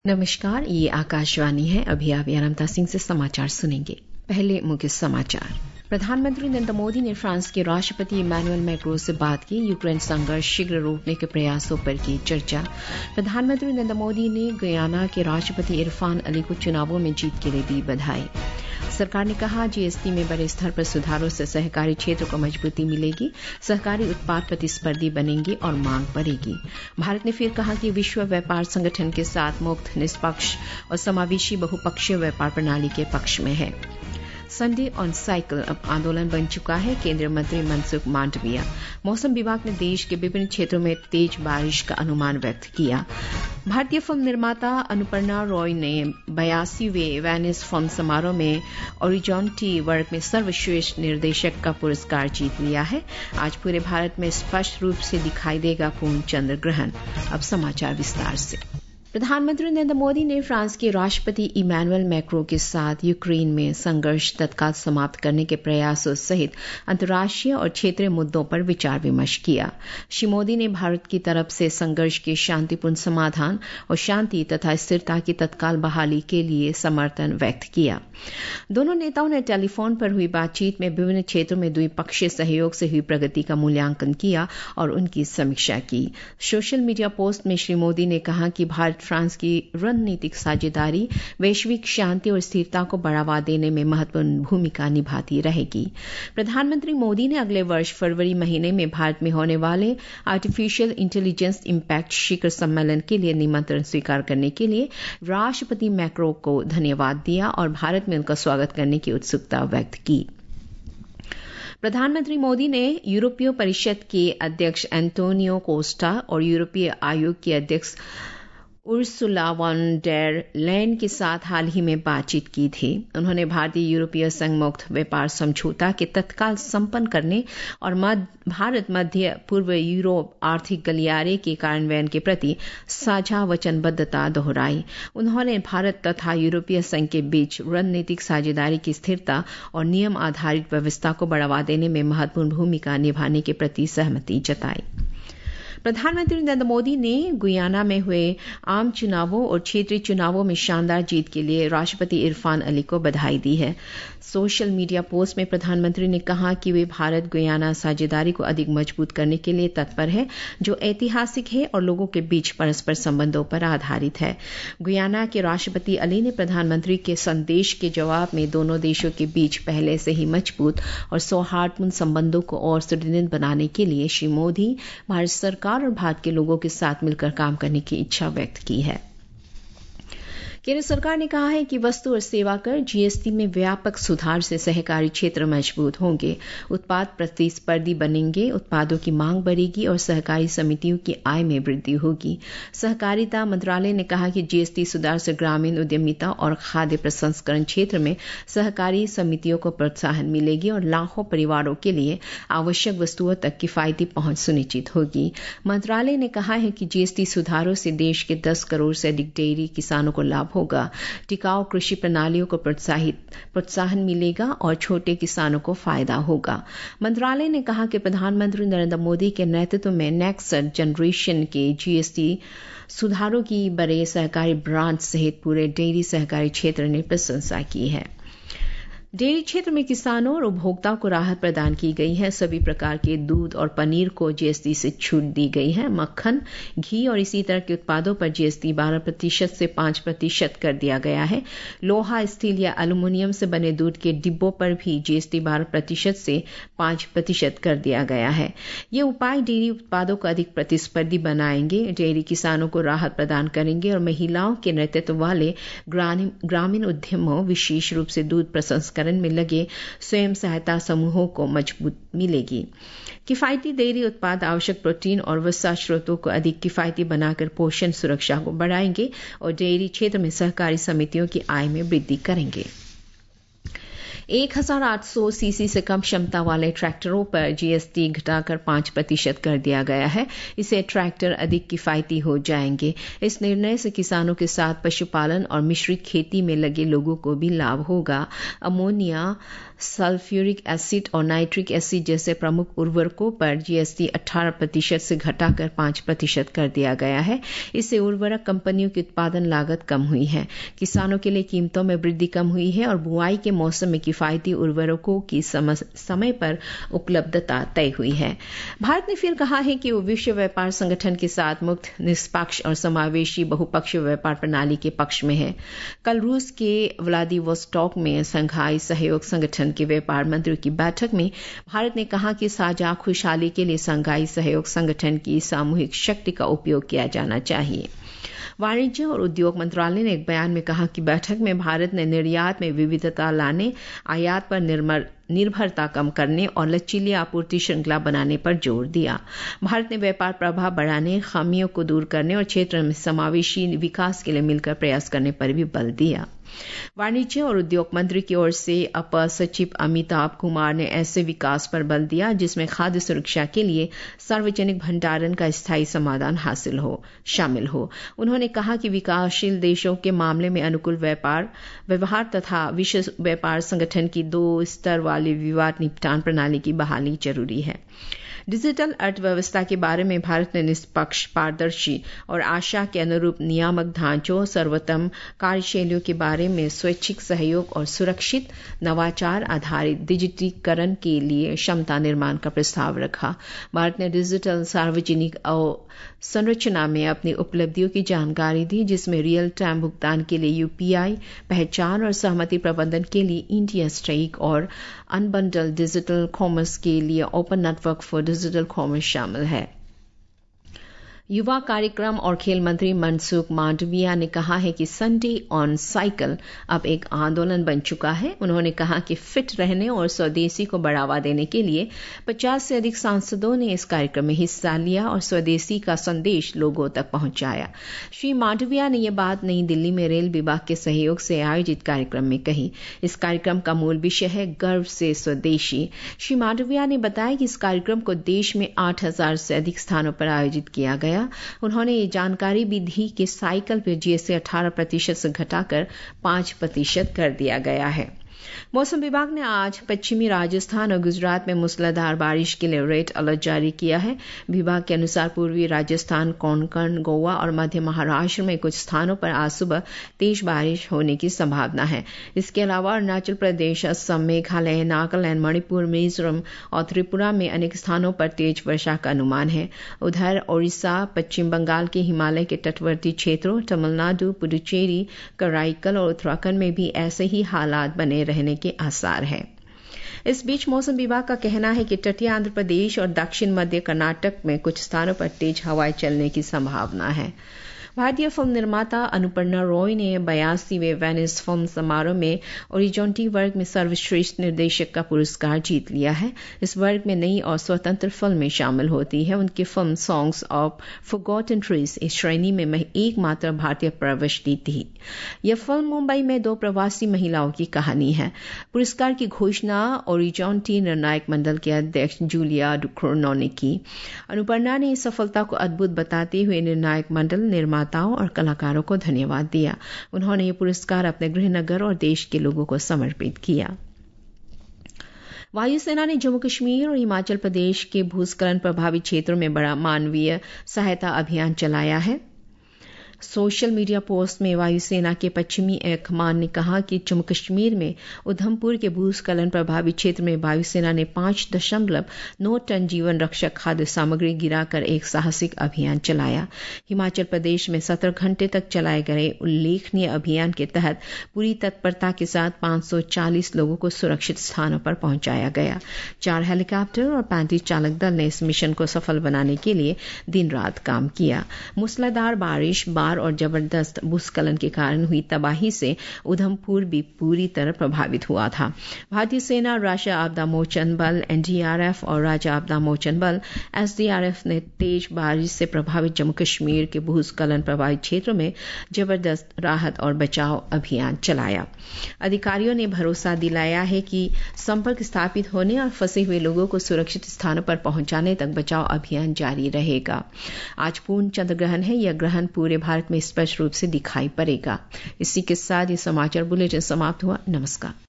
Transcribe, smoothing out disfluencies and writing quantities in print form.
नमस्कार, ये आकाशवाणी है। अभी आप यारमता सिंह से समाचार सुनेंगे। पहले मुख्य समाचार। प्रधानमंत्री नरेंद्र मोदी ने फ्रांस के राष्ट्रपति इमैनुअल मैक्रों से बात की। यूक्रेन संघर्ष शीघ्र रोकने के प्रयासों पर की चर्चा। प्रधानमंत्री नरेंद्र मोदी ने गुयाना के राष्ट्रपति इरफान अली को चुनावों में जीत के लिए दी बधाई। सरकार ने कहा, जीएसटी में बड़े स्तर पर सुधारों से सहकारी क्षेत्र को मजबूती मिलेगी, सहकारी उत्पाद प्रतिस्पर्धी बनेंगे और मांग बढ़ेगी। भारत ने फिर कहा कि विश्व व्यापार संगठन के साथ मुक्त, निष्पक्ष और समावेशी बहुपक्षीय व्यापार प्रणाली के पक्ष में है। संडे ऑन साइकिल अब आंदोलन बन चुका है, केंद्रीय मंत्री मनसुख मांडविया। मौसम विभाग ने देश के विभिन्न क्षेत्रों में तेज बारिश का अनुमान व्यक्त किया। भारतीय फिल्म निर्माता अनुपर्णा रॉय ने 82वें वेनिस फिल्म समारोह में ओरिजोंटी वर्ग में सर्वश्रेष्ठ निर्देशक का पुरस्कार जीत लिया है। आज पूरे भारत में स्पष्ट रूप से दिखाई देगा पूर्ण चंद्र ग्रहण। अब समाचार विस्तार से। प्रधानमंत्री नरेंद्र मोदी ने फ्रांस के राष्ट्रपति इमैनुअल मैक्रों के साथ यूक्रेन में संघर्ष तत्काल समाप्त करने के प्रयासों सहित अंतर्राष्ट्रीय और क्षेत्रीय मुद्दों पर विचार विमर्श किया। श्री मोदी ने भारत की तरफ से संघर्ष के शांतिपूर्ण समाधान और शांति तथा स्थिरता की तत्काल बहाली के लिए समर्थन व्यक्त किया। दोनों नेताओं ने टेलीफोन पर हुई बातचीत में विभिन्न क्षेत्रों में द्विपक्षीय सहयोग से हुई प्रगति का मूल्यांकन किया और उनकी समीक्षा की। सोशल मीडिया पोस्ट में श्री मोदी ने कहा कि भारत फ्रांस की रणनीतिक साझेदारी वैश्विक शांति और स्थिरता को बढ़ावा देने में महत्वपूर्ण भूमिका निभाती रहेगी। प्रधानमंत्री मोदी ने अगले वर्ष फरवरी महीने में भारत में होने वाले आर्टिफिशियल इंटेलिजेंस इम्पैक्ट शिखर सम्मेलन के लिए निमंत्रण स्वीकार करने के लिए राष्ट्रपति मैक्रों को धन्यवाद दिया और भारत में उनका स्वागत करने की उत्सुकता व्यक्त की। प्रधानमंत्री मोदी ने यूरोपीय परिषद के अध्यक्ष एंटोनियो कोस्टा और यूरोपीय आयोग के अध्यक्ष उर्सुला वॉन डेर लेयन के साथ हाल ही में बातचीत की थी। उन्होंने भारतीय यूरोपीय संघ मुक्त व्यापार समझौता के तत्काल संपन्न करने और भारत मध्य पूर्व यूरोप आर्थिक गलियारे के कार्यान्वयन के प्रति साझा वचनबद्धता दोहराई। उन्होंने भारत तथा यूरोपीय संघ के बीच रणनीतिक साझेदारी की स्थिरता और नियम आधारित व्यवस्था को बढ़ावा देने में महत्वपूर्ण भूमिका निभाने के प्रति सहमति जताई। प्रधानमंत्री नरेंद्र मोदी ने गुयाना में हुए आम चुनावों और क्षेत्रीय चुनावों में शानदार जीत के लिए राष्ट्रपति इरफान अली को बधाई दी है। सोशल मीडिया पोस्ट में प्रधानमंत्री ने कहा कि वे भारत गुयाना साझेदारी को अधिक मजबूत करने के लिए तत्पर है, जो ऐतिहासिक है और लोगों के बीच परस्पर संबंधों पर आधारित है। गुयाना के राष्ट्रपति अली ने प्रधानमंत्री के संदेश के जवाब में दोनों देशों के बीच पहले से ही मजबूत और सौहार्दपूर्ण संबंधों को और सुदृढ़ बनाने के लिए श्री मोदी, भारत सरकार और भारत के लोगों के साथ मिलकर काम करने की इच्छा व्यक्त की है। केंद्र सरकार ने कहा है कि वस्तु और सेवा कर जीएसटी में व्यापक सुधार से सहकारी क्षेत्र मजबूत होंगे, उत्पाद प्रतिस्पर्धी बनेंगे, उत्पादों की मांग बढ़ेगी और सहकारी समितियों की आय में वृद्धि होगी। सहकारिता मंत्रालय ने कहा कि जीएसटी सुधार से ग्रामीण उद्यमिता और खाद्य प्रसंस्करण क्षेत्र में सहकारी समितियों को प्रोत्साहन मिलेगी और लाखों परिवारों के लिए आवश्यक वस्तुओं तक किफायती पहुंच सुनिश्चित होगी। मंत्रालय ने कहा है कि जीएसटी सुधारों से देश के 10 करोड़ से अधिक डेयरी किसानों को लाभ होगा, टिकाऊ कृषि प्रणालियों को प्रोत्साहन मिलेगा और छोटे किसानों को फायदा होगा। मंत्रालय ने कहा कि प्रधानमंत्री नरेंद्र मोदी के नेतृत्व में नेक्स्ट जनरेशन के जीएसटी सुधारों की बड़े सहकारी ब्रांड सहित पूरे डेयरी सहकारी क्षेत्र ने प्रशंसा की है। डेयरी क्षेत्र में किसानों और उपभोक्ताओं को राहत प्रदान की गई है। सभी प्रकार के दूध और पनीर को जीएसटी से छूट दी गई है। मक्खन, घी और इसी तरह के उत्पादों पर जीएसटी 12% से 5% कर दिया गया है। लोहा, स्टील या एल्युमिनियम से बने दूध के डिब्बों पर भी जीएसटी 12% से 5% कर दिया गया है। ये उपाय डेयरी उत्पादों को अधिक प्रतिस्पर्धी बनाएंगे, डेयरी किसानों को राहत प्रदान करेंगे और महिलाओं के नेतृत्व वाले ग्रामीण उद्यमों, विशेष रूप से दूध प्रसंस्करण में लगे स्वयं सहायता समूहों को मजबूत मिलेगी। किफायती डेयरी उत्पाद आवश्यक प्रोटीन और वसा स्रोतों को अधिक किफायती बनाकर पोषण सुरक्षा को बढ़ाएंगे और डेयरी क्षेत्र में सहकारी समितियों की आय में वृद्धि करेंगे। 1800 सीसी से कम क्षमता वाले ट्रैक्टरों पर जीएसटी घटाकर 5% कर दिया गया है। इससे ट्रैक्टर अधिक किफायती हो जाएंगे। इस निर्णय से किसानों के साथ पशुपालन और मिश्रित खेती में लगे लोगों को भी लाभ होगा। अमोनिया, सल्फ्यूरिक एसिड और नाइट्रिक एसिड जैसे प्रमुख उर्वरकों पर जीएसटी 18% से घटाकर 5% कर दिया गया है। इससे उर्वरक कंपनियों की उत्पादन लागत कम हुई है, किसानों के लिए कीमतों में वृद्धि कम हुई है और बुआई के मौसम में किफायती उर्वरकों की समय पर उपलब्धता तय हुई है। भारत ने फिर कहा है कि वो विश्व व्यापार संगठन के साथ मुक्त, निष्पक्ष और समावेशी बहुपक्षीय व्यापार प्रणाली के पक्ष में है। कल रूस के व्लादिवोस्टॉक में शंघाई सहयोग संगठन के व्यापार मंत्रियों की बैठक में भारत ने कहा कि साझा खुशहाली के लिए शंघाई सहयोग संगठन की सामूहिक शक्ति का उपयोग किया जाना चाहिए। वाणिज्य और उद्योग मंत्रालय ने एक बयान में कहा कि बैठक में भारत ने निर्यात में विविधता लाने, आयात पर निर्भरता कम करने और लचीली आपूर्ति श्रृंखला बनाने पर जोर दिया। भारत ने व्यापार प्रभाव बढ़ाने, खामियों को दूर करने और क्षेत्र में समावेशी विकास के लिए मिलकर प्रयास करने पर भी बल दिया। वाणिज्य और उद्योग मंत्री की ओर से अपर सचिव अमिताभ कुमार ने ऐसे विकास पर बल दिया जिसमें खाद्य सुरक्षा के लिए सार्वजनिक भंडारण का स्थायी समाधान शामिल हो। उन्होंने कहा कि विकासशील देशों के मामले में अनुकूल व्यवहार तथा विश्व व्यापार संगठन की 2 स्तर वाली विवाद निपटान प्रणाली की बहाली जरूरी है। डिजिटल अर्थव्यवस्था के बारे में भारत ने निष्पक्ष, पारदर्शी और आशा के अनुरूप नियामक ढांचों, सर्वोत्तम कार्यशैलियों के बारे में स्वैच्छिक सहयोग और सुरक्षित नवाचार आधारित डिजिटीकरण के लिए क्षमता निर्माण का प्रस्ताव रखा। भारत ने डिजिटल सार्वजनिक संरचना में अपनी उपलब्धियों की जानकारी दी, जिसमें रियल टाइम भुगतान के लिए यूपीआई, पहचान और सहमति प्रबंधन के लिए इंडिया स्टेक और अनबंडल डिजिटल कॉमर्स के लिए open network for digital commerce शामिल है। युवा कार्यक्रम और खेल मंत्री मनसुख मांडविया ने कहा है कि संडे ऑन साइकिल अब एक आंदोलन बन चुका है। उन्होंने कहा कि फिट रहने और स्वदेशी को बढ़ावा देने के लिए 50 से अधिक सांसदों ने इस कार्यक्रम में हिस्सा लिया और स्वदेशी का संदेश लोगों तक पहुंचाया। श्री मांडविया ने यह बात नई दिल्ली में रेल विभाग के सहयोग से आयोजित कार्यक्रम में कही। इस कार्यक्रम का मूल विषय है गर्व से स्वदेशी। श्री मांडविया ने बताया कि इस कार्यक्रम को देश में 8000 से अधिक स्थानों पर आयोजित किया गया। उन्होंने ये जानकारी भी दी कि साइकिल पर जीएसटी 18% से घटाकर 5% कर दिया गया है। मौसम विभाग ने आज पश्चिमी राजस्थान और गुजरात में मूसलाधार बारिश के लिए रेड अलर्ट जारी किया है। विभाग के अनुसार पूर्वी राजस्थान, कोंकण, गोवा और मध्य महाराष्ट्र में कुछ स्थानों पर आज सुबह तेज बारिश होने की संभावना है। इसके अलावा अरुणाचल प्रदेश, असम, मेघालय, नागालैंड, मणिपुर, मिजोरम और त्रिपुरा में अनेक स्थानों पर तेज वर्षा का अनुमान है। उधर ओडिशा, पश्चिम बंगाल के हिमालय के तटवर्ती क्षेत्रों, तमिलनाडु, पुडुचेरी, कराईकल और उत्तराखंड में भी ऐसे ही हालात बने रहने के आसार है। इस बीच मौसम विभाग का कहना है कि तटीय आंध्र प्रदेश और दक्षिण मध्य कर्नाटक में कुछ स्थानों पर तेज हवाएं चलने की संभावना है। भारतीय फिल्म निर्माता अनुपर्णा रॉय ने 82वें वेनिस फिल्म समारोह में ओरिजोंटी वर्ग में सर्वश्रेष्ठ निर्देशक का पुरस्कार जीत लिया है। इस वर्ग में नई और स्वतंत्र फिल्में शामिल होती हैं। उनकी film songs of forgotten trees इस श्रेणी में एकमात्र भारतीय प्रविष्टि थी। यह फिल्म मुंबई में 2 प्रवासी महिलाओं की कहानी है। पुरस्कार की घोषणा ओरिजोंटी निर्णायक मंडल के अध्यक्ष जूलिया डुक्रोनो ने की। अनुपर्णा ने इस सफलता को अद्भुत बताते हुए निर्णायक मंडल, निर्माताओं और कलाकारों को धन्यवाद दिया। उन्होंने ये पुरस्कार अपने गृहनगर और देश के लोगों को समर्पित किया। वायुसेना ने जम्मू कश्मीर और हिमाचल प्रदेश के भूस्खलन प्रभावित क्षेत्रों में बड़ा मानवीय सहायता अभियान चलाया है। सोशल मीडिया पोस्ट में वायुसेना के पश्चिमी एयर कमान ने कहा कि जम्मू कश्मीर में उधमपुर के भूस्खलन प्रभावित क्षेत्र में वायुसेना ने 5.9 टन जीवन रक्षक खाद्य सामग्री गिराकर एक साहसिक अभियान चलाया। हिमाचल प्रदेश में 17 घंटे तक चलाए गए उल्लेखनीय अभियान के तहत पूरी तत्परता के साथ 540 लोगों को सुरक्षित स्थानों पर पहुंचाया गया। 4 हेलीकॉप्टर और 35 चालक दल ने इस मिशन को सफल बनाने के लिए दिन रात काम किया। मूसलाधार बारिश, बाढ़ बाढ़ और जबरदस्त भूस्खलन के कारण हुई तबाही से उधमपुर भी पूरी तरह प्रभावित हुआ था। भारतीय सेना, राष्ट्रीय आपदा मोचन बल NDRF और राज्य आपदा मोचन बल SDRF ने तेज बारिश से प्रभावित जम्मू कश्मीर के भूस्खलन प्रभावित क्षेत्रों में जबरदस्त राहत और बचाव अभियान चलाया। अधिकारियों ने भरोसा दिलाया है कि संपर्क स्थापित होने और फंसे हुए लोगों को सुरक्षित स्थानों पर पहुंचाने तक बचाव अभियान जारी रहेगा। आज पूर्ण चंद्र ग्रहण है। यह ग्रहण पूरे भारत में स्पष्ट रूप से दिखाई पड़ेगा। इसी के साथ ये समाचार बुलेटिन समाप्त हुआ। नमस्कार।